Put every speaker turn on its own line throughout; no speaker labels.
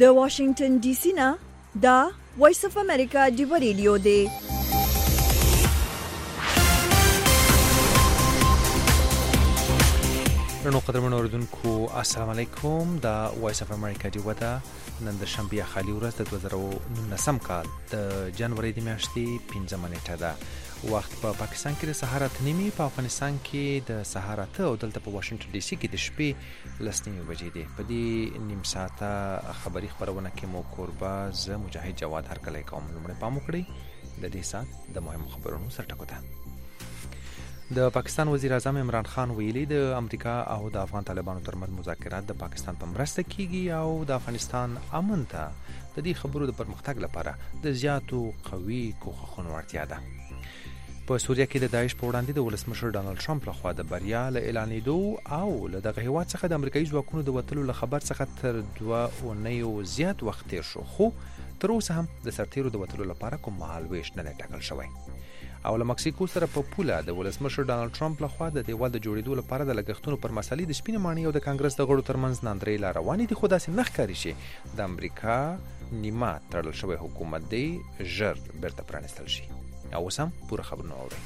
د واشنگټن ډي سي نه دا وایس اف امریکا دی ریډیو دی.
نو قدرمن اوردونکو السلام علیکم. دا وایس اف امریکا دی ودا نن د شنبه خالي ورځ د 2019 کال د جنوري د میاشتې 15 نیټه ده. وخت په پاکستان کې د سهار 8:30، په افغانستان کې د سهار 8 او دلته په واشنگټن ډي سي کې د شپې 10:30 بجې دي. په دې نیم ساعته خبري خبرونه کې مو کوربه ز مجاهد جواد هرکلی کوم. لومړی پام وکړئ د دې سات د مهمو خبرونو سرټکو ته. د پاکستان وزیر اعظم عمران خان ویلي د امریکا او د افغان طالبانو ترمنځ مذاکرات د پاکستان په مرسته کیږي او د افغانستان امن ته د دې خبرو د پرمختګ لپاره د زیاتو قوي کوښښونو اړتیا ده. په سوریه کې د داعش په وړاندې د ولسمشر ډانلډ ټرمپ لخوا د بریا له اعلانېدو او له دغه هیواد څخه د امریکایي ځواکونو د وتلو له خبر څخه تر 2 اونیو زیات وخت تیر شو، خو تر اوسه هم د سرتیرو د وتلو لپاره کوم مهال ویش نه دی ټاکل شوی. او له مکسیکو سره په پوله د ولسمشر ډانلډ ټرمپ لخوا د دیوال د جوړېدو لپاره د لګښتونو پر مسلې د سپینې ماڼۍ او د کانګرس د غړو ترمنځ ناندرۍ لا روانې دي، خو داسې نه ښکاري چې د امریکا نیمه تړل شوی حکومت دی ژر بیرته پرانیستل شي. او اوس هم پوره خبرونه واورئ.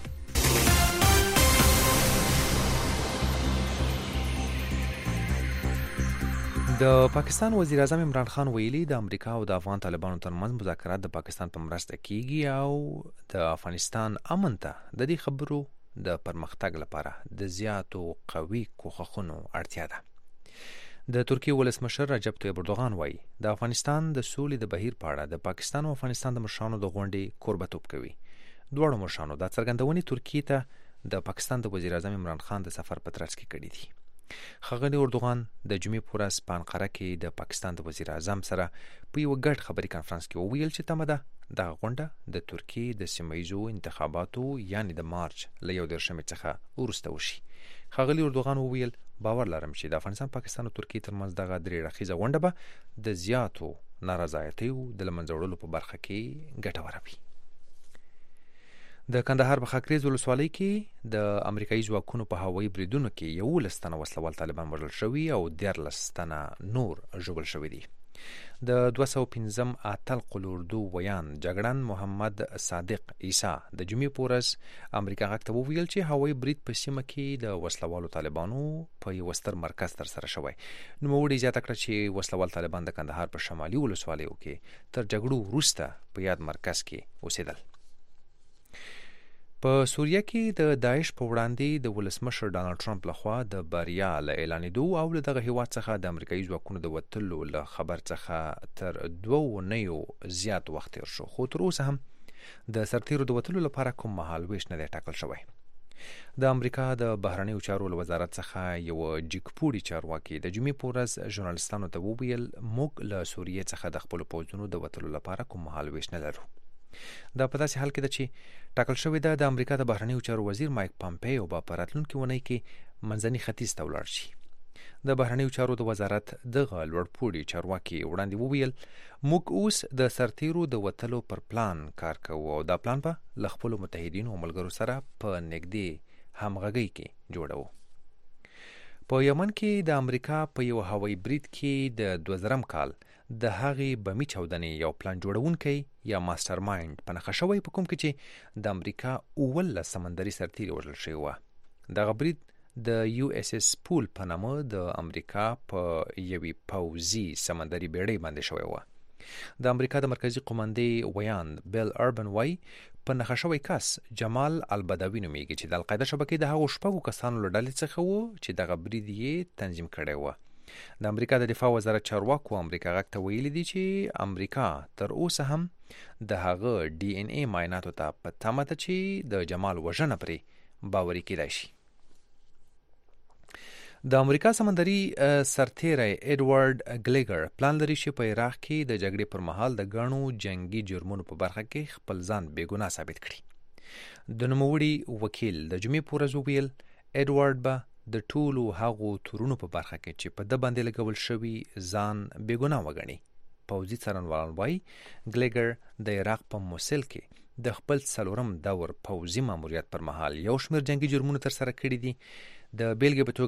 د پاکستان وزیر اعظم عمران خان ویلي د امریکا او د افغان طالبانو ترمنځ مذاکرات د پاکستان په مرسته کیږي او د افغانستان امن ته د دې خبرو د پرمختګ لپاره د زیاتو قوي کوښښونو اړتیا ده. د ترکیې ولسمشر رجب طیب اردوغان وایي د افغانستان د سولې د بهیر په اړه د پاکستان او افغانستان د مشرانو د غونډې کوربه‌توب کوي. دواړو مشرانو دا څرګندونې ترکیې ته د پاکستان د وزیر اعظم عمران خان د سفر په ترڅ کې کړې دي. ښاغلي اردوغان د جمعې په ورځ په انقره کې د پاکستان د وزیر اعظم سره په یوه ګډ خبري کنفرانس کې وویل چې تمه ده دغه غونډه د ترکیې د سیمه ییزو انتخاباتو یعنې د مارچ له 11 څخه وروسته وشي. ښاغلي اردوغان وویل باور لرم چې د افغانستان، پاکستان او ترکیې ترمنځ دغه درې اړخیزه غونډه به د زیاتو نارضایتیو د له منځه وړلو په برخه کې ګټوره وي. د کندهار په خاکریز ولسوالۍ کې د امریکایي ځواکونو په هوایي بریدونو کې 11 تنه وسلوال طالبان وژل شوي او 13 تنه نور ژوبل شوي دي. د 215 اتل قلوردو ویان جګړن محمد صادق عیسی د جمعې په ورځ امریکا غږ ته وویل چې هوایي برید په سیمه کې د وسلوالو طالبانو په یو ستر مرکز ترسره شوی. نوموړي زیاته کړه چې وسلوال طالبان د کندهار په شمالي ولسوالیو کې تر جګړو وروسته په یاد مرکز کې اوسېدل. په سوریه کې د داعش په وړاندې د ولسمشر ډانلډ ټرمپ لخوا د بریا له اعلانېدو او له دغه هیواد څخه د امریکایي ځواکونو د وتلو له خبر څخه تر 2 اونیو زیات وخت تیر شو، خو تر اوسه هم د سرتیرو د وتلو لپاره کوم مهال ویش نه دی ټاکل شوی. د امریکا د بهرنیو چارو له وزارت څخه یو جګپوړي چارواکي د جمعې په ورځ ژورنالستانو ته وویل موږ له سوریې څخه د خپلو پوځونو د وتلو لپاره کوم مهال ویش نه لرو. دا په داسې حال کې ده چې ټاکل شوې ده د امریکا د بهرنیو چارو وزیر مایک پامپیو به په راتلونکې اونۍ کې منځني ختیځ ته ولاړ شي. د بهرنیو چارو د وزارت دغه لوړپوړي چارواکي وړاندې وویل موږ اوس د سرتیرو د وتلو پر پلان کار کوو او دا پلان به له خپلو متحدینو او ملګرو سره په نږدې همغږۍ کې جوړوو. په یمن کې د امریکا په یو هوایي برید کې د 2000 کال د هغې بمي چاودنې یو پلان جوړونکی یا ماستر مایند په نښه شوی، په کوم کې چې د امریکا 19 سمندري سرتیري وژل شوي وه. دغه برید د یو اس اس پول په نامه د امریکا په یوې پوځي سمندري بیړۍ باندې شوی وه. د امریکا د مرکزي قومندې ویان بیل اربن وای په نښه شوی کس جمال البدوي نومیږي چې د القاعده شبکې د هغو 6 کسانو له ډلې څخه و چې دغه برید یې تنظیم کړی و. د امریکا د دفاع وزارت چارواکو امریکا غږ ته ویلي دي چې امریکا تر اوسه هم د هغه ډي ان اے معایناتو ته په تمه ده چې د جمال وژنه پرې باوري کېدای شي. د امریکا سمندري سرتیری ایډوارډ ګلیګر پلان لري چې په عراق کې د جګړې پر مهال د ګڼو جنگي جرمونو په برخه کې خپل ځان بېګناه ثابت کړي. د نوموړي وکیل د جمعې په ورځ وویل ایډوارډ به د ټولو هغو تورونو په برخه کې چې په ده باندې لګول شوي ځان بېګناه وګڼي. پوځي څارنوالان وایي ګلیګر د عراق په موسل کې د خپل 4م دور پوځي ماموریت پر مهال یو شمېر جنگي جرمونه ترسره کړي دي. د بیلګې په توګه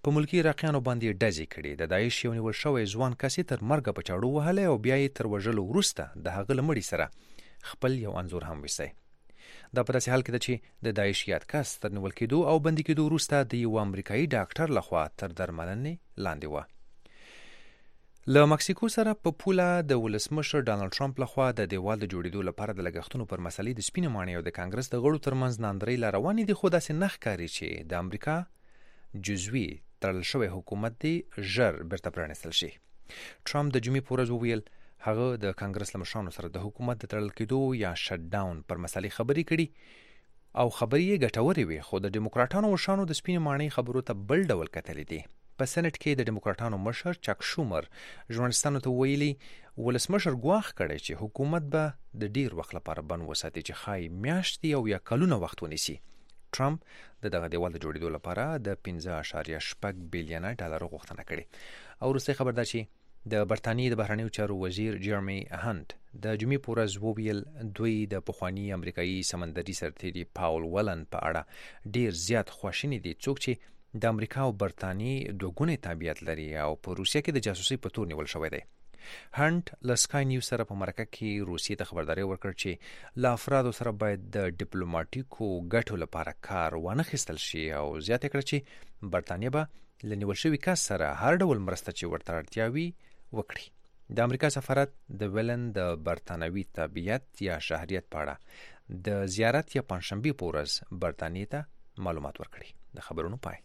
په ملکی عراقیانو باندې ډزې کړي. د داعش یو نیول شوی ځوان کس تر مرګه په چاړو وهلی او بیا یې تر وژلو وروسته د هغه له مړي سره خپل یو انځور هم ویستی. دا په داسې حال کې ده چې د داعش یاد کس تر نیول کېدو او بندي کېدو وروسته د یو امریکایي ډاکټر لخوا تر درملنې لاندې وه. له مکسیکو سره په پوله د ولسمشر ډانلډ ټرمپ لخوا د دیوال د جوړېدو لپاره د لګښتونو پر مسلې د سپینې ماڼۍ او د کانګرس د غړو ترمنځ ناندرۍ لا روانې دي، خو داسې نه ښکاري چې د امریکا جزوي تړل شوی حکومت دی ژر بیرته پرانیستل شي. ټرمپ د جمعې په ورځ وویل هغه د کانګرس له مشرانو سره د حکومت د تړل کېدو یا شټ ډاون پر مسلې خبرې کړي او خبرې یې ګټورې وي، خو د ډیموکراټانو مشرانو د سپینې ماڼۍ خبرو ته بل ډول کتلې دي. په سېنات کې د ډیموکراټانو مشر چک شومر ژورنالستانو ته ویلي ولسمشر ګواښ کړی چې حکومت به د ډیر وخت لپاره بند وساتي چې ښایي میاشتې او یا کلونه وخت ونیسي. ټرمپ د دغه دیوال د جوړېدو لپاره د 15.6 بلین ډالر غوښتنه کړې او وروستی خبر دا چې د برتانیې د بهرنیو چارو وزیر جیرمی هانت د جمعې په ورځ وویل دوی د پخواني امریکایي سمندري سرتیري پاول ولن په اړه ډیر زیات خواشیني دي، څوک چې د امریکا او برتانیې دوه ګونی تابعیت لري او په روسیه کې د جاسوسۍ په تور نیول شوی دی. هانت له سکای نیوز سره په مرکه کې روسیې ته خبرداری ورکړ چې له افرادو سره باید د ډیپلوماټیکو ګټو لپاره کار وانخیستل شي او زیاته کړه چې برتانیه به له نیول شوي کس سره هر ډول مرسته چې ورته اړتیا وي وکړي. د امریکا سفارت د ولن د برتانوي تابعیت یا شهریت په اړه د زیارت یا پنځشنبې په ورځ برتانیې ته معلومات ورکړي. د خبرونو پای.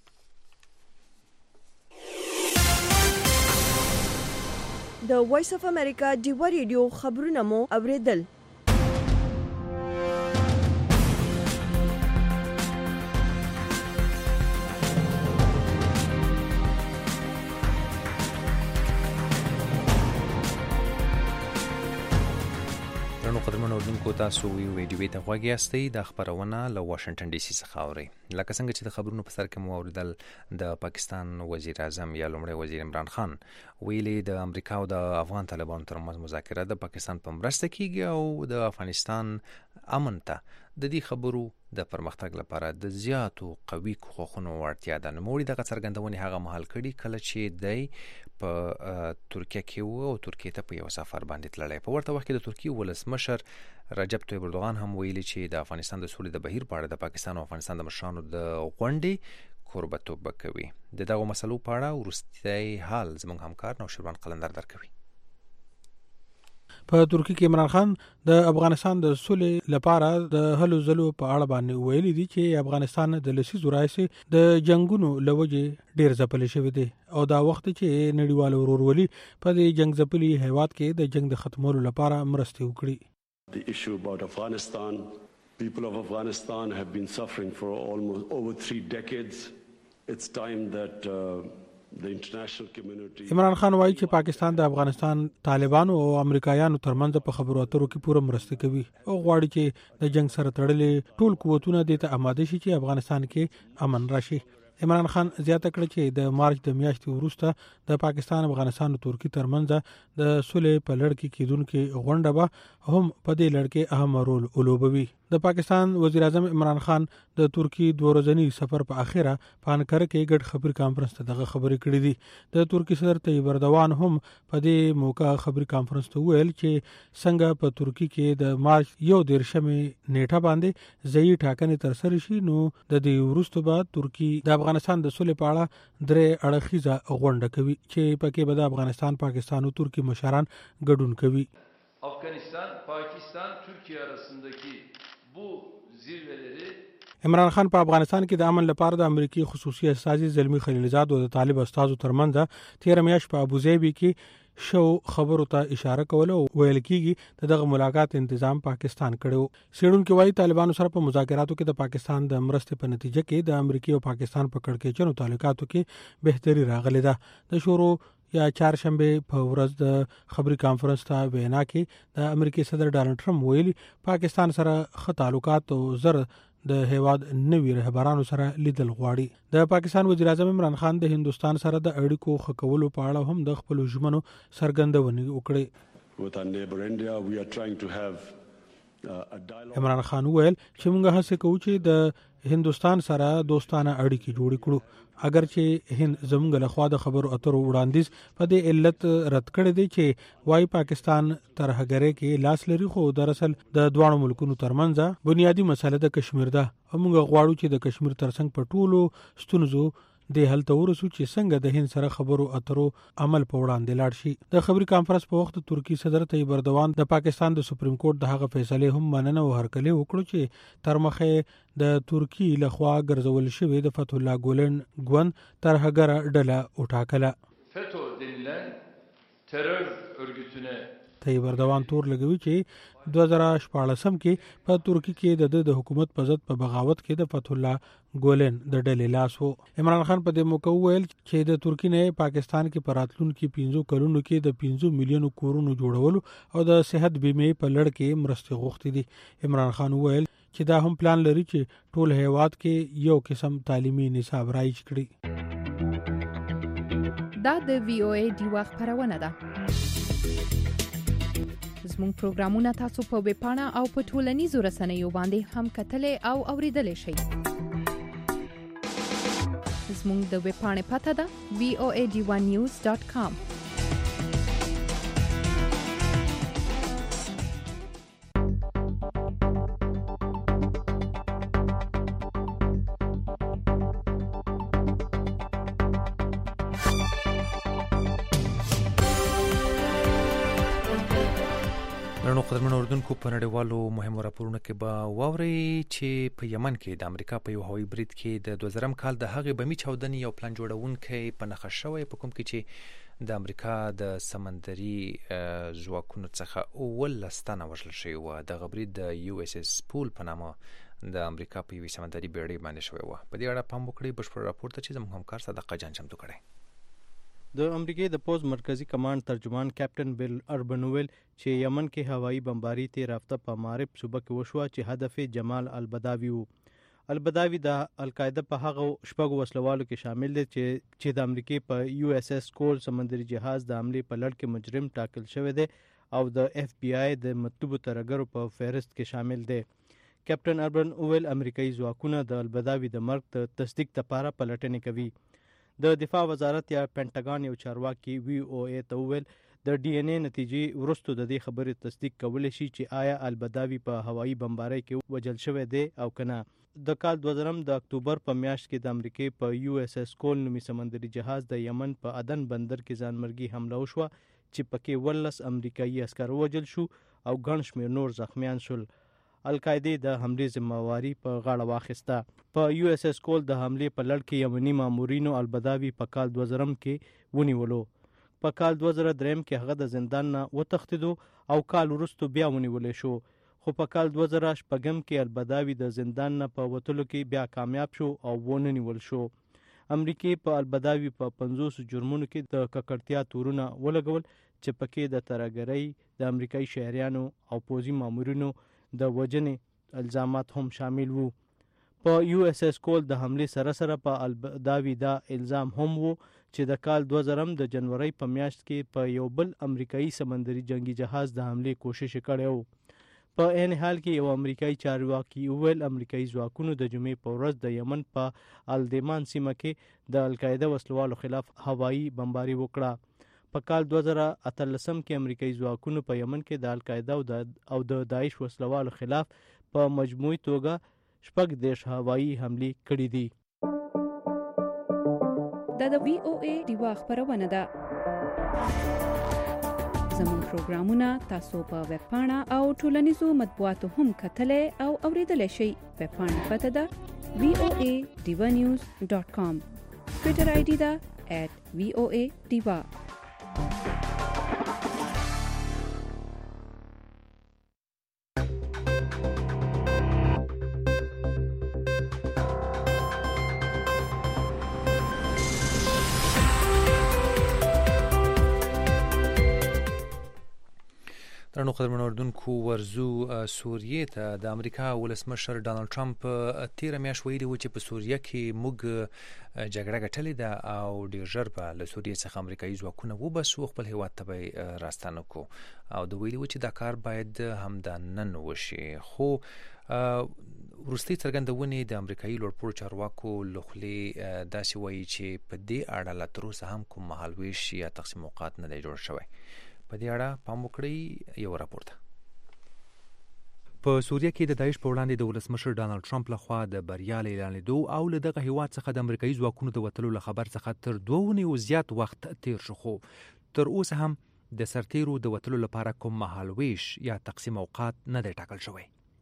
د وایس اف امریکا ډیوا ریډیو خبرونه مو اوریدل.
قدرمنو اوریدونکو تاسو ویډیو ته غوږ یاستئ. د خبرونه له واشنگټن ډي سي څخه اورئ. لکه څنګه چې د خبرونو په سر کې مو اوریدل د پاکستان وزیر اعظم یا لومړی وزیر عمران خان ویلي د امریکا او د افغان طالبانو ترمنځ مذاکره د پاکستان په مرسته کیږي او د افغانستان امن ته د دې خبرو د پرمختګ لپاره د زیاتو قوي کوښښونو اړتیا ده. نوموړي دغه څرګندونې هغه مهال کړي کله چې دی په ترکیه کې و او ترکیه ته په یو سفر باندې تللی. په ورته وخت کې د ترکیه ولسمشر رجب طیب اردوغان هم ویلي چې د افغانستان د سولې د بهیر په اړه د پاکستان او افغانستان د مشرانو د غونډې کوربتوب به کوي. د دغو مسلو په اړه وروستی حال زموږ همکار نوشیروان قلندر درکوي.
په ترکیه کې عمران خان د افغانستان د سولې لپاره د هلو ځلو په اړه باندې ویلي دي چې افغانستان د لسیزو راهیسې د جنگونو له وجې ډیر ځپلی شوی دی او دا وخت چې نړیوال ورورولي په دې جنگ ځپلي هیواد کې د جنگ د ختمولو لپاره مرستې وکړي.
The issue about Afghanistan, people of Afghanistan have been suffering for almost over 3 decades. It's time that
عمران خان وایي چې پاکستان د افغانستان طالبانو او امریکایانو ترمنځ په خبرو اترو کې پوره مرسته کوي او غواړي چې د جنگ سره تړلې ټول قوتونه د ته آماده شي چې افغانستان کې امن راشي. عمران خان زیاته کړه چې د مارچ د میاشتې وروسته د پاکستان افغانستان او ترکیه ترمنځ د سولې په لړ کې کېدونکې غونډه به هم په دې لړ کې اهم رول ولوبوي. د پاکستان وزیر اعظم عمران خان د ترکیه 2 ورځنی سفر په اخیره په انکره کې ګډ خبري کانفرنس ته دغه خبرې کړې دي. د ترکیه صدر طیب اردوغان هم په دې موقع خبري کانفرنس ته ویل چې څنګه په ترکیه کې د مارچ 1 نیټه باندې ځای ټاکنې تر سره شي نو د دې وروسته بعد ترکیه د افغانستان د سولې په اړه درې اړخیزه غونډه کوي چې پکې به د افغانستان، پاکستان او ترکیه مشران ګډون کوي.
افغانستان، پاکستان، ترکیه arasındaki bu zirveleri
عمران خان په افغانستان کې د امن لپاره د امریکای خصوصي استازي زلمی خلیلزاد او د طالب استادو ترمنځ 13 میاشت په ابوظبي کې شو خبرو ته اشاره کوله او ویل کېږي دغه ملاقات تنظیم پاکستان کړو. سیډونکو وايي طالبانو سره په مذاکراتو کې د پاکستان د مرستې په نتیجه کې د امریکای او پاکستان په کړکېچنو تعلقاتو کې بهتري راغله ده. د شورو یا چهارشنبه په ورځ د خبري کانفرنس ته وینا کې د امریکای صدر ډانلډ ټرمپ ویلي پاکستان سره ښه تعلقات او زر د هیواد نوي رهبرانو سره لیدل غواړي. د پاکستان وزیر اعظم عمران خان د هندستان سره د اړیکو ښه کولو په اړه هم د خپل ژمنو څرګندونه وکړه.
With our neighbor India, we are trying to have
عمران خان ویل چې موږ هڅه کوو چې د هندستان سره دوستانه اړیکې جوړې کړو. اگر چې هند زموږ له خوا د خبرو اترو وړاندیز په دې علت رد کړی دی چې وايي پاکستان ترهګرۍ کې لاس لري، خو دراصل د دوه ملکونو ترمنځ بنیادی مسله د کشمیر ده. موږ غواړو چې د کشمیر ترڅنګ په ټولو ستونزو د حل ته ورسو چې څنګه د هند سره خبرو اترو عمل په وړاندې لاړ شي. د خبري کانفرنس په وخت ترکی صدر طیب اردوان د پاکستان د سپریم کورټ د هغه فیصله هم مننه او هرکلی وکړو چې tر مخه د ترکی لخوا ګرځول شوی د فتح الله ګولن ګوند ترهګر ډله وټاکله.
FETÖ denilen terör örgütüne
طیب اردوان تور لګوي چې 2014 کې په ترکی کې د حکومت په ضد په بغاوت کې د فتح الله ګولن د ډلې لاس وو. عمران خان په دې موقع ویل چې د ترکی نه پاکستان کې پراتلونکو 15 کلونو کې د 15 میلیونو کورونو جوړولو او د صحت بیمه په لړ کې مرستې غوښتي دي. عمران خان ویل چې دا هم پلان لري چې ټول هیواد کې یو قسم تعلیمي نصاب رایج کړي.
دا د VOA دیوا خبرونه ده. زموږ پروګرامونه تاسو په ویب پاڼه او په ټولنیزو رسنیو باندې هم کتلای او اوریدلای شئ. زموږ د ویب پاڼې پته ده voadivanews.com.
نو قدرمن اردوونکو په نړیوالو مهمو راپورونو کې به واورئ چې په یمن کې د امریکا په یو هوایي برید کې د 2000 کال د هغې بمي چاودنې یو پلان جوړونکی په نښه شوی، په کوم کې چې د امریکا د سمندري ځواکونو څخه 19 تنه وژل شوي وو. دغه برید د USS پول په نامه د امریکا په یوې سمندري بیړۍ باندې شوی وو. په دې اړه پام وکړئ بشپړ راپور ته چې زموږ همکار صدقه جان چمتو کړی.
د امریکای د پوز مرکزی کمانډ ترجمان کیپټن بیل اربن ویل چې یمن کې هوایي بمباری تیر هفته په مارب صوبه کې وشوه چې هدف جمال البداوی وو. البداوی د القاعده په هغه شپږ وسلوالو کې شامل دي چې د امریکای په USS کول سمندري جهاز د حمله په لړ کې مجرم ټاکل شوی دی او د FBI د مطلوبو ترګرو په فهرست کې شامل دی. کیپټن اربن ویل امریکایي ځواکونه د البداوی د مرګ ته تصدیق لپاره پلټنې کوي. د دفاع وزارت یا پینټاګان یو چارواکي VOA ته ویل د DNA نتیجې وروسته د دې خبرې تصدیق کولی شي چې آیا البداوی په هوایي بمباری کې وژل شوی دی او کنه. د کال 2000 د اکتوبر په میاشت کې د امریکای په USS کول نومي سمندري جهاز د یمن په عدن بندر کې ځانمرګي حمله وشوه چې پکې 19 امریکایي عسکر وژل شو او ګڼ شمېر نور زخمیان شول. القاعده د حمله ذمہواری په غاړه واخیسته. په USS کول د حمله په لړ کې یمني مامورینو البداوی په کال 2000 کې ونیولو. په کال 2003 کې هغه د زندان نه وتښتیدو او کال وروسته بیا ونیول شو، خو په کال 2008 کې البداوی د زندان نه په وتلو کې بیا کامیاب شو او ونیول شو. امریکای په البداوی په 50 جرمونو کې د ککړتیا تورونه ولګول چې پکې د ترهګرۍ، د امریکایي شهریانو او پوځي مامورینو د وجنې الزامات هم شامل وو. په USS کول د حمله سره سره په البداوی دا الزام هم وو چې د کال 2000 د جنوري په میاشت کې په یو بل امریکایي سمندري جنگي جهاز د حمله کوشش کړی وو. په عین حال کې یو امریکایي چارواکي ویل امریکایي ځواکونو د جمعې په ورځ د یمن په الدیمان سیمه کې د القاعده وسلوالو خلاف هوایي بمباری وکړه. په کال 2013 کې امریکایي ځواکونو په یمن کې د القاعده او د داعش وسلوالو خلاف په مجموعي توګه 14 هوایي حملې کړې دي.
دا د VOA دیوا خبرونه ده. زموږ پروګرامونه تاسو په ویب پاڼه او ټولنیزو مطبوعاتو هم کتلای او اوریدلای شئ. ویب پاڼه پته ده voadivanews.com. ټویټر ID ده @voadiva.
درنو قدرمن اردوونکو ورزو سوریې ته. د امریکا ولسمشر ډانلډ ټرمپ تیره میاشت ویلي و چې په سوریه کې موږ جګړه ګټلې ده او ډېر ژر به له سوریې څخه امریکایي ځواکونه وباسو، خپل هیواد ته به راستانه کو او د ویلي و چې دا کار باید همدا نن وشي. خو وروستي څرګندونې د امریکایي لوړپوړو چارواکو لخوا داسې وایي چې په دې اړه لا تر اوسه هم کوم مهالویش یا تقسیم اوقات نه دی جوړ شوی. په دې اړه پام وکړئ یو راپور ده. په سوریه کې د داعش په وړاندې د ولسمشر ډانلډ ټرمپ لخوا د بریا اعلانېدو او له دغه هیواد څخه د امریکایي ځواکونو د وتلو له خبر څخه تر 2 اونیو زیات وخت تیر شو، خو تر اوسه هم د سرتیرو د وتلو لپاره کوم مهالویش یا تقسیم اوقات نه دی ټاکل شوی.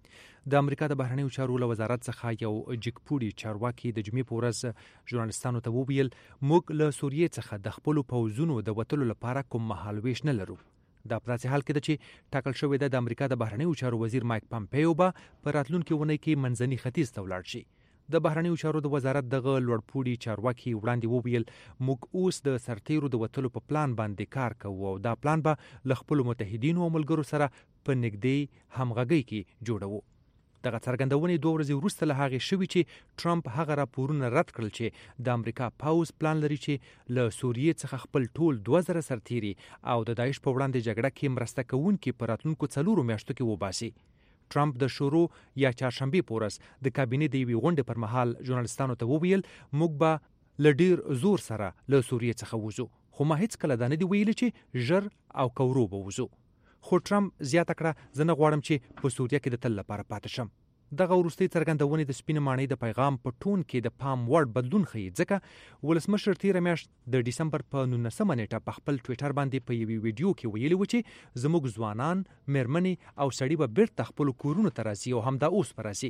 د امریکا د بهرنیو چارو له وزارت څخه یو جګپوړي چارواکي د جمعې په ورځ ژورنالستانو ته وویل موږ له سوریې څخه د خپلو پوځونو د وتلو لپاره کوم مهالویش نه لرو. دا په داسې حال کې ده چې ټاکل شوی ده د امریکا د بهرنیو چارو وزیر مایک پامپیو به په راتلونکي اونۍ کې منځني ختیځ ته ولاړ شي. د بهرنیو چارو د وزارت دغه لوړپوړي چارواکي وړاندې وویل موږ اوس د سرتیرو د وتلو په پلان باندې کار کوو او دا پلان به له خپلو متحدینو او ملګرو سره په نږدې همغږۍ کې جوړوو. دغه څرګندونې 2 ورځې وروسته له هغې شوي چې ټرمپ هغه راپورونه رد کړل چې د امریکا پوځ پلان لري چې له سوریې څخه خپل ټول 2000 سرتیري او د داعش په وړاندې جګړه کې مرسته کوونکي په راتلونکو 4 میاشتو کې وباسي. ټرمپ د شروع یا چهارشنبې په ورځ د کابینې د یوې غونډې پر مهال ژورنالستانو ته وویل موږ به له ډیر زور سره له سوریې څخه وځو، خو ما هیڅ کله دا نه دی ویلي چې ژر او کورو به وځو. خو ټرمپ زیاته کړه زه نه غواړم چې په سوریه کې د تل لپاره پاتې شم. دغه وروستۍ څرګندونې د سپینې ماڼۍ د پیغام په ټون کې د پام وړ بدلون ښیي، ځکه ولسمشر تیره میاشت د ډسمبر په 19مه نیټه په خپل ټویټر باندې په یوې ویډیو کې ویلي و چې زموږ ځوانان، میرمنې او سړي به بیرته خپلو کورونو ته راځي او همدا اوس به راځي.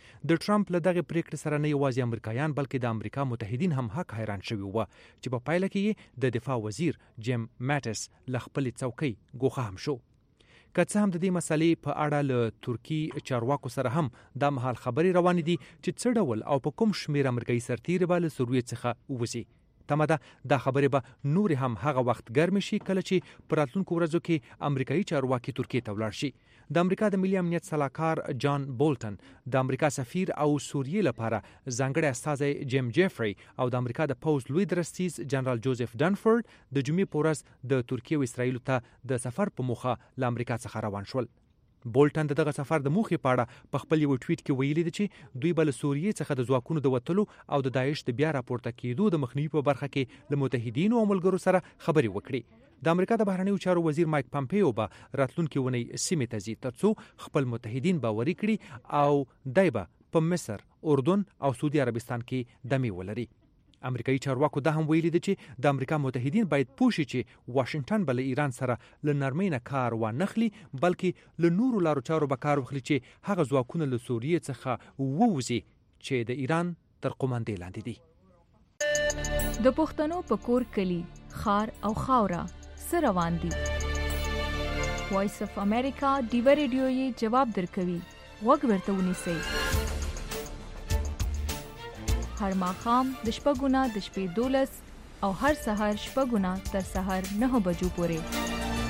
د ټرمپ له دغه پریکړې سره نه یوازې امریکایان بلکې د امریکا متحدین هم حق حیران شوي وو چې په پایله کې د دفاع وزیر جیم ماټس له خپلې څوکۍ ګوښه هم شو. که څه هم د دې مسلې په اړه له ترکی چارواکو سره هم دا مهال خبرې روانې دي چې څه ډول او په کوم شمېر امریکایي سرتیري به له سوریې څخه ووځي. تمه ده دا خبرې به نور هم هغه وخت ګرمې شي کله چې په راتلونکو ورځو کې امریکایي چارواکي ترکیې ته ولاړ شي. د امریکا د ملي امنیت سلاکار جان بولټن، د امریکا سفیر او سوریې لپاره ځانګړی استازی جیم جیفري او د امریکا د پوځ لوی درستیز جنرال جوزف ډنفورد د جمعې په ورځ د ترکیې او اسرائیل ته د سفر په موخه له امریکا څخه روان شول. بولټن دغه سفر د موخې په اړه په خپل یو ټویټ کې ویلي دی چې دوی به له سوریې څخه د ځواکونو د وتلو او د داعش د بیا راپورته کېدو د مخنیوي په برخه کې له متحدینو او ملګرو سره خبرې وکړي. د امریکا د بهرنیو چارو وزیر مایک پامپیو به راتلونکي اونۍ سیمې ته ځي ترڅو خپل متحدین باوري کړي او دی به په مصر، اردن او سعودي عربستان کې دمې ولري. امریکایي چارواکو دا هم ویلي دي چې د امریکا متحدین باید پوه شي چې واشنگټن به له ایران سره له نرمۍ نه کار وانخلي بلکې له نورو لارو چارو به کار واخلي چې هغه ځواکونه له سوریې څخه ووځي چې د ایران تر قوماندې لاندې دي.
د پښتنو په کور کلی خار او خاوره سره روان دي. وایس اف امریکا ډیو ریډیو یې جواب درکوي. وګ ورته ونیسئ. هر ماښام د شپږونه د شپې 12 او هر سهار شپږونه تر سهار 9 بجو پورې.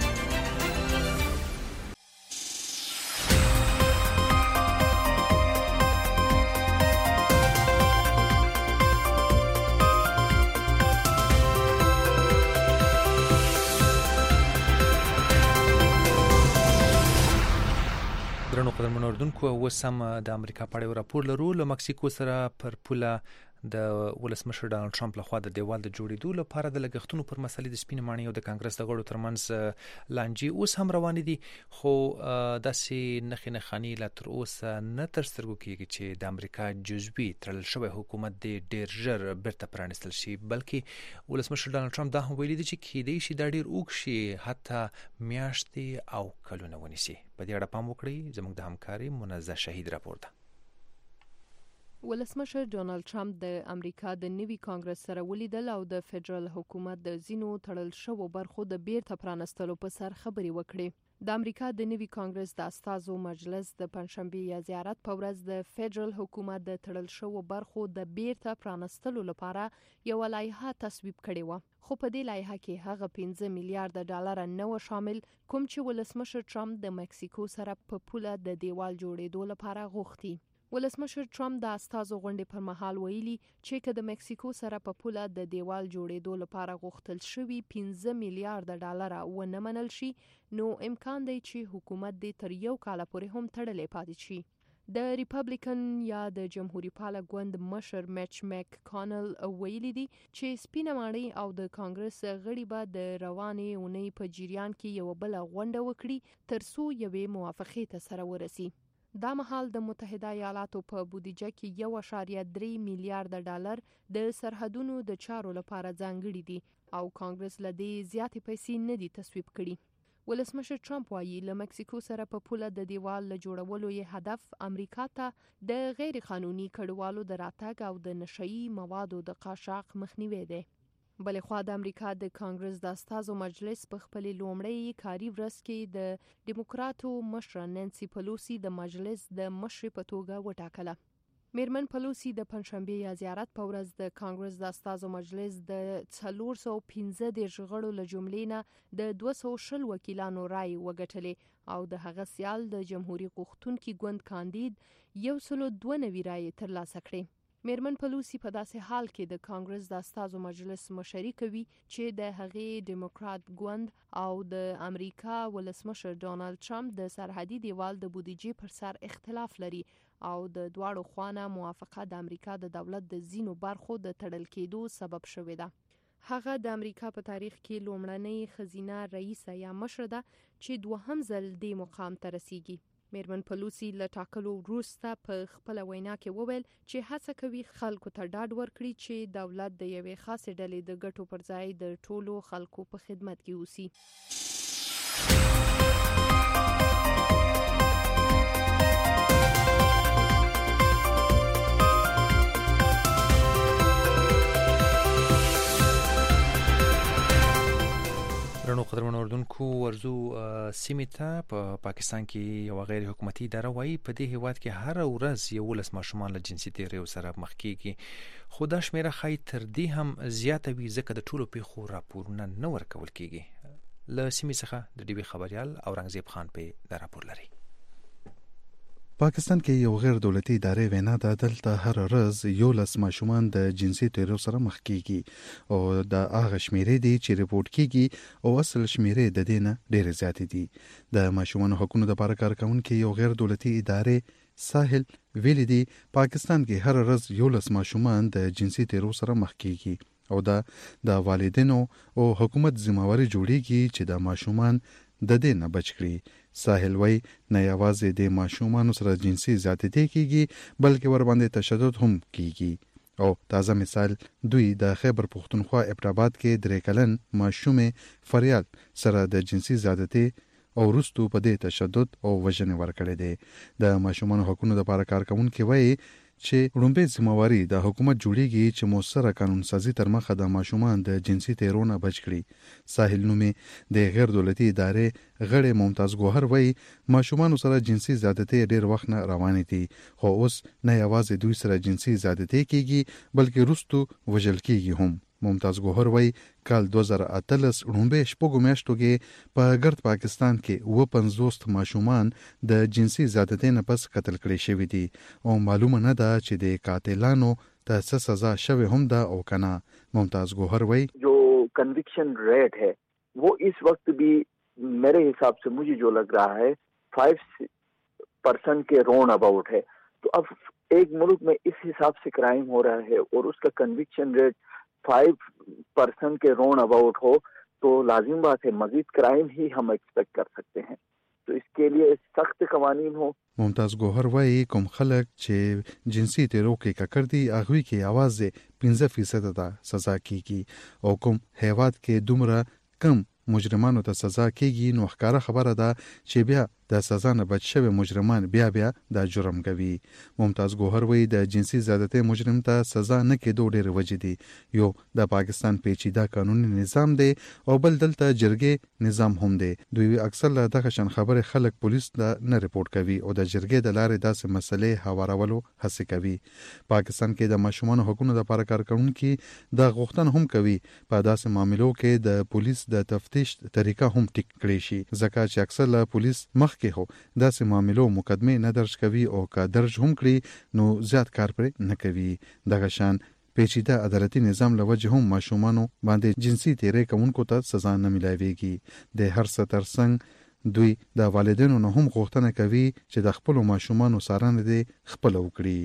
درنو قدرمنو اوریدونکو، اوس هم د امریکا په اړه راپور لرو. له مکسیکو سره پر پوله د ولسمشر ډانلډ ټرمپ لخوا د دیوال د جوړېدو لپاره د لګښتونو پر مسلې د سپینې ماڼۍ او د کانګرس د غړو ترمنځ لانجې اوس هم روانې دي، خو داسې نښې نښانې لا تر اوسه نه تر سترګو کېږي چې د امریکا جزوي تړل شوی حکومت دې ډېر ژر بیرته پرانیستل شي، بلکې ولسمشر ډانلډ ټرمپ دا هم ویلي دي چې کېدای شي دا ډېر اوږد شي، حتی میاشتې او کلونه ونیسي. په دې اړه پام وکړئ. زموږ د همکاري منزه شهید راپور ده.
ولسمشر ډونالد ټرمپ د امریکا د نوي کانګرس سره ولیدل او د فدرال حکومت د ځینو تړل شوو برخو د بیرته پرانستلو په سر خبرې وکړې. د امریکا د نوي کانګرس د استازو مجلس د پنځشنبه یا زیارت په ورځ د فدرال حکومت د تړل شوو برخو د بیرته پرانستلو لپاره یو لایحه تصویب کړې و، خو په دې لایحه کې هغه 15 میلیارډ ډالر نه و شامل کوم چې ولسمشر ټرمپ د مکسیکو سره په پوله د دیوال جوړېدو لپاره غوښتي. ولسمشر ټرمپ د استازو غونډې پر مهال ویلي چې که د مکسیکو سره په پوله د دیوال جوړېدو لپاره غوښتل شوي 15 میلیارډ ډالر ونه منل شي، نو امکان دی چې حکومت دې تر 1 کال پورې هم تړلې پاتې شي. د ریپبلیکن یا د جمهوریت پاله ګوند مشر میچ میک کانل ویلي دي چې سپینه ماڼۍ او د کانګرس غړي به د روانې اونۍ په جریان کې یو بل غونډه وکړي ترڅو یوې موافقې ته سره ورسي. دا مهال د متحده ایالاتو په بودیجه کې 1.3 میلیارډ ډالر د سرحدونو د چارو لپاره ځانګړي دي او کانګرس له دې زیاتې پیسې نه دي تصویب کړي. ولسمشر ټرمپ وایي له مکسیکو سره په پوله د دیوال له جوړولو یې هدف امریکا ته د غیر قانوني کډوالو د راتګ او د نشئی موادو د قاچاق مخنیوي دی. بلې خوا د امریکا د کانګرس د استازو مجلس په خپل لومړی کاري ورځ کې د ډیموکراتو مشره نانسي پلوسی د مجلس د مشرې په توګه وټاکله. میرمن پلوسی د پنځشنبه یا زیارت په ورځ د کانګرس د استازو مجلس د 415 غړو له جملې نه د 220 وکیلانو رائے وګټلې او د هغه سیال د جمهوریت غوښتونکي ګوند کاندید 192 رائے ترلاسه کړې. میرمن پلوسی په داسې حال کې د کانګرس د استازو مجلس مشري کوي چې د هغې ډیموکرات ګوند او د امریکا ولسمشر ډونالد ټرمپ د سرحدي دیوال د بودیجې پر سر اختلاف لري او د دواړو خوانه موافقه د امریکا د دولت د زینو برخو د تړل کېدو سبب شوې ده. هغه د امریکا په تاریخ کې لومړنۍ ښځینه رئیسه یا مشره ده چې دوهم ځل دې مقام ته رسیږي. میرمن پلوسی له ټاکلو وروسته په خپله وینا کې وویل چې هڅه کوي خلکو ته ډاډ ورکړي چې دولت د یوې خاصې ډلې د ګټو پر ځای د ټولو خلکو په خدمت کې اوسي.
درنو قدرمنو اردوونکو ورزو سیمې ته په پاکستان کې یو غیر حکومتي اداره وایي په دې هیواد کې هر ورځ 11 ماشومان له جنسي تیریو سره مخ کیږي خو دا شمیره ښایي تر دې هم زیاته وي ځکه د ټولو پیښو راپورونه نه ورکول کیږي. له سیمې څخه د ډي بي خبريال اورنګزیب خان په دا راپور لري.
پاکستان کې یو غیر دولتي ادارې وینا ده دلته هر ورځ 11 ماشومان د جنسي تیریو سره مخ کیږي او د هغه شمیرې دي چې ریپورت کیږي او اصل شمیرې د دې نه ډېر زیات دي. د ماشومان حقوقو لپاره کارکونکو یو غیر دولتي ادارې ساحل ویلي دي پاکستان کې هر ورځ 11 ماشومان د جنسي تیریو سره مخ کیږي او دا د والدینو او حکومت ذمہواری جوړیږي چې د ماشومان د دې نه بچ کړي. ساحل وای نه یوازې د ماشومان سره جنسي زیاتې کیږي بلکې ور باندې تشدد هم کیږي او تازه مثال دوی د خیبر پختونخوا ابټاباد کې 3 کلن ماشومه فریال سره د جنسي زیاتې او رستو په دې تشدد او وژنې ورکړې دي. د ماشومان حقوقو لپاره کارکونکو وای چې لومبه ذمہواری د حکومت جوړیږي چې موثره قانون سازي تر مخه د ماشومان د جنسي تیرونه بچ کړي. ساحل نومي د غیر دولتي ادارې غړي ممتاز ګوهر وای ماشومان سره جنسي زیاتې ډېر وخت نه روان دي خو اوس نه یوازې دوی سره جنسي زیاتې کیږي بلکې رستو وژل کیږي هم. ممتاز ګوهر وای کال 2018 لومبه شپږو میاشتو کې په ګرد پاکستان کې 50 ماشومان د جنسي زیاتې نه پس قتل کړي شوی دي او معلومه نه ده چې د قاتلانو ته څه سزا شوی هم ده او کنه. ممتاز ګوهر وای
جو کنوکشن ریٹ ہے وہ اس وقت بھی میرے حساب سے مجھے جو لگ رہا ہے 5% کے رون اباؤٹ ہے. تو اب ایک ملک میں اس حساب سے کرائم ہو رہا ہے اور اس کا کنوکشن ریٹ 5% کے رون اباؤٹ ہو تو لازم بات ہے مزید کرائم ہی ہم ایکسپیکٹ کر سکتے ہیں. تو اس کے لیے سخت قوانین ہو.
ممتاز ګوهر وایي کوم خلک چې جنسي تیرو کې ککړ دي هغه کې आवाज 15% ته سزا کیږي او کوم هیواد کې دومره کم مجرمانو ته سزا کیږي نو ښکاره خبره ده چې بیا د سزا نه بچ شوی مجرمان بیا د جرم کوي. ممتاز ګوهر وایي د جنسي زیاتې مجرم ته سزا نه کېدو ډېر وجې دي. یو د پاکستان پیچیده قانوني نظام دی او بل دلته جرګې نظام هم دی. دوی اکثر له دغه شان خبره خلک پولیس ته نه ریپورت کوي او د جرګې د لارې داسې مسلې هوارولو هڅه کوي. پاکستان کې د ماشومان حقوقو لپاره کارکونکو د غوښتنه هم کوي په داسې معاملو کې د پولیس د تفتیش طریقه هم ټیک کړي شي ځکه چې اکثر له پولیس مخ کې هو داسې معاملو مقدمه نه درج کوي او که درج هم کړي نو زیات کار پر نه کوي. دغه شان پیچیده عدالتي نظام له وجه هم ماشومانو باندې جنسي تیری کوونکو ته سزا نه ملایويږي. د هر څه ترڅنګ دوی د والدینو نه هم غوښتنه کوي چې د خپل ماشومانو څارنه دې خپل وکړي.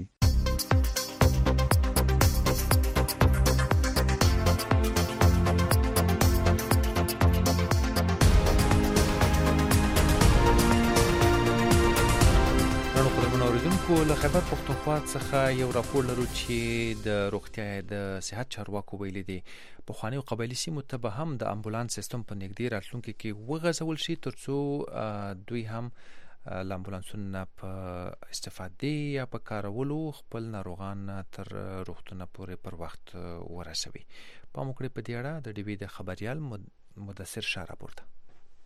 له خیبر پښتونخوا څخه یو راپور لرو چې د روغتیا د صحت چارواکو ویلي دي پخوانیو قبایلي سیمو ته به هم د امبولانس سیستم په نږدې راتلونکي کې وغځول شي ترڅو دوی هم له امبولانسونو په استفادې یا په کارولو خپل ناروغان تر روغتونه پورې پر وخت ورسوي. پام وکړئ په دې اړه د ډي وي د خبريال مدثر شاه راپور ده.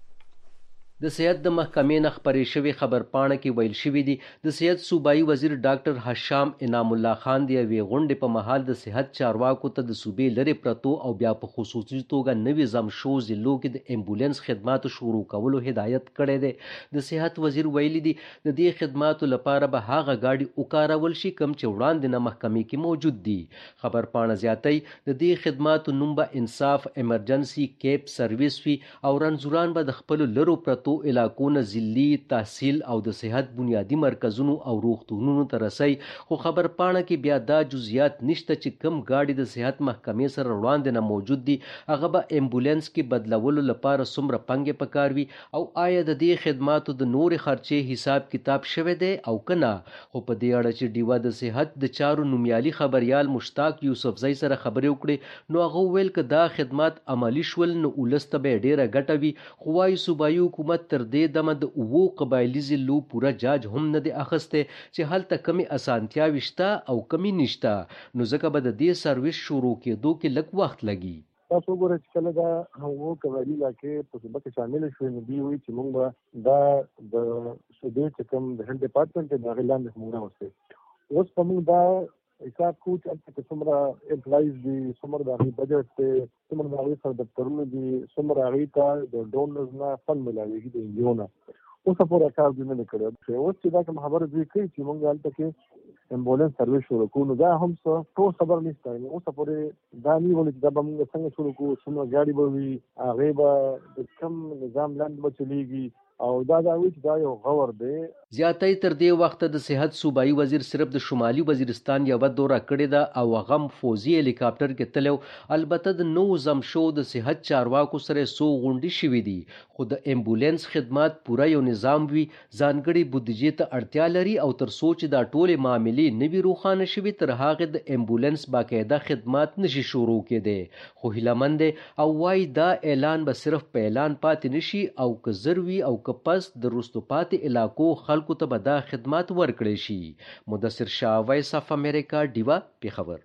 د صحت د محکمې نه خپرې شوې خبرپاڼه کې ویل شوي دي د صحت صوبایي وزیر ډاکټر هشام انعام الله خان د یوې غونډې په مهال د صحت چارواکو ته د صوبې لرې پرتو او بیا په خصوصي توګه نوي ضمشو ضلعو کې د امبولانس خدماتو شروع کولو هدایت کړی دی. د صحت وزیر ویلي دي د دې خدماتو لپاره به هغه گاډي وکارول شي کوم چې وړاندې نه محکمې کې موجود دي. خبرپاڼه زیاتوي د دې خدماتو نوم به انصاف ایمرجنسي کیپ سرویس وي او رنځوران به د خپلو لرو پرتو علاقونه ضلعي تحصیل او د صحت بنیادی مرکزونو او روغتونونو ته رسي. خو خبرپاڼه کې بیا دا جزئیات نشته چې کم گاډي د صحت محکمې سره وړاندې نه موجود دي هغه به امبولانس کې بدلولو لپاره څومره پنګې پکار وي او آیا د دې خدماتو د نورې خرچې حساب کتاب شوی دی او کنه. خو په دې اړه چې ډیوا د صحت د چارو نومیالي خبريال مشتاق یوسفزئی سره خبرې وکړې نو هغه ویل ک دا خدمات عملی شول نو ولسته به ډیره ګټه وي. خو وايي صوبایي حکومت تر دې دمه د اوو قبایلي ضلعو پوره جاج هم نه دی اخیستی چې هلته کمی اسانتیاوې شته او کمی نشته نو ځکه به د دې سرویس شروع کېدو کې لږ وخت لګي.
تاسو وګورئ چې کله دا هغو قبایلي علاقې په صوبه کې شامل شوې نو دوی وایي چې موږ به دا د صوبې چې کوم د هیلث ډپارټمنټ دی د هغې لاندې موږ راوستو. اوس په موږ دا حساب کوو چې هلته کې څومره امپلایز دي څومره د هغې بجټ دی څومره د هغې سره دفترونه دي څومره هغې ته د ډونرز نه فنډ میلاوېږي د انجیو نه. اوسه پورې کار دوی نه دی کړی. اوس چې دا کوم خبره دوی کوي چې موږ هلته کې امبولانس سرویس شروع کوو نو دا هم څه ټول خبر نشته. اوسه پورې دا نه ویل چې دا به موږ څنګه شروع کوو څومره ګاډي به وي هغې به د کوم نظام لاندې به چلېږي او دا وی چې دا یو غور دی.
زیاتې تر دې وخت د صحت صوبایي وزیر صرف د شمالي وزیرستان یو دوره کړې ده او هغه فوزي هلیکاپټر کې تلو. البته د نو زمشو د صحت چارواکو سره سو غونډې شوې دي خو د امبولانس خدمات پوره یو نظام وي ځانګړي بودیجې ته اړتیا لري او تر سوچ دا ټولې معاملې نوي روښانه شوي تر هغه د امبولانس باقاعده خدمات نشي شروع کېدی. خو هیلمند او وايي دا اعلان به صرف په اعلان پاتې نشي او که ضروري او که پس د وروسته پاتې علاقو خلکو ته به دا خدمات ورکړي شي. مدثر شاه وایس اف امریکا ډیوا پیښور.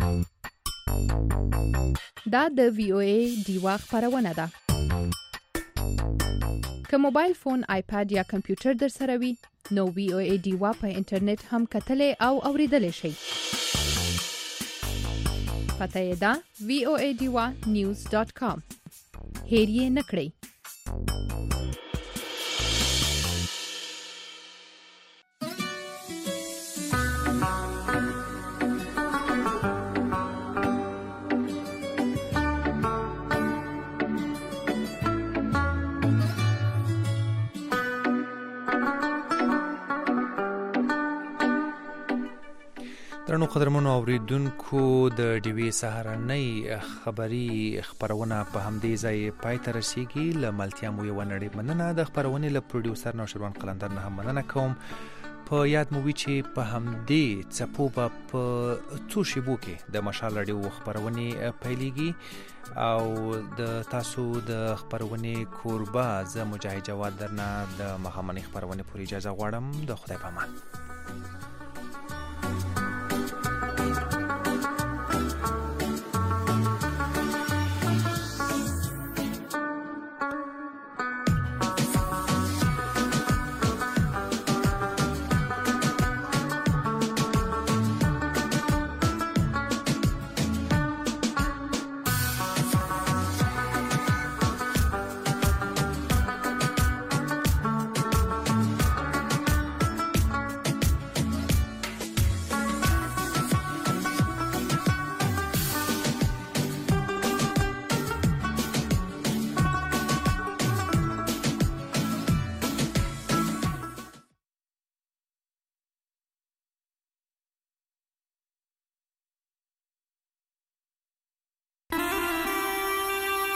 دا د وی او ای ډیوا خبرونه ده. که موبایل فون آیپاد یا کمپیوټر در سره وي نو وی او ای ډیوا په انټرنیټ هم کتلې او اوریدلې شي. پته یې ده voadiwa.news.com. هیر یې نه کړئ.
درنو قدرمنو اوریدونکو د ډي وي سهارنۍ خبري خبرونه په همدې ځای پای ته رسیږي. له ملتیا مو یوه نړۍ مننه. د خبرونې له پروډیوسر نوشروان قلندر نه هم مننه کوم. په یاد مو وي چې په همدې څپو به په څو شیبو کې د مشال راډیو خبرونې پیلېږي او د تاسو د خبرونې کوربه زه مجاهد جواد درنه د ماښامنۍ خبرونې پورې اجازه غواړم. د خدای په امان.